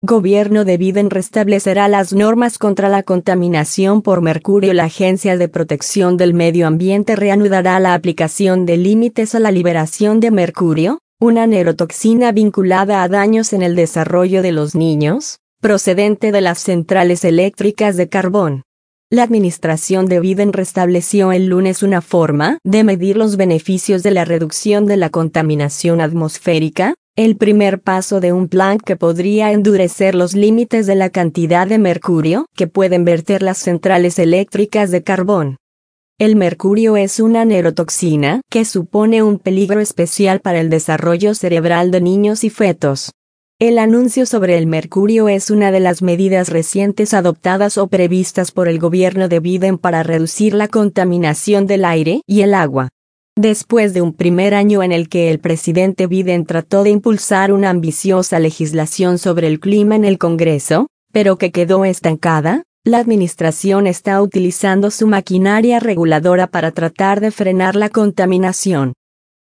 Gobierno de Biden restablecerá las normas contra la contaminación por mercurio. La Agencia de Protección del Medio Ambiente reanudará la aplicación de límites a la liberación de mercurio, una neurotoxina vinculada a daños en el desarrollo de los niños, procedente de las centrales eléctricas de carbón. La administración de Biden restableció el lunes una forma de medir los beneficios de la reducción de la contaminación atmosférica, el primer paso de un plan que podría endurecer los límites de la cantidad de mercurio que pueden verter las centrales eléctricas de carbón. El mercurio es una neurotoxina que supone un peligro especial para el desarrollo cerebral de niños y fetos. El anuncio sobre el mercurio es una de las medidas recientes adoptadas o previstas por el gobierno de Biden para reducir la contaminación del aire y el agua. Después de un primer año en el que el presidente Biden trató de impulsar una ambiciosa legislación sobre el clima en el Congreso, pero que quedó estancada, la administración está utilizando su maquinaria reguladora para tratar de frenar la contaminación.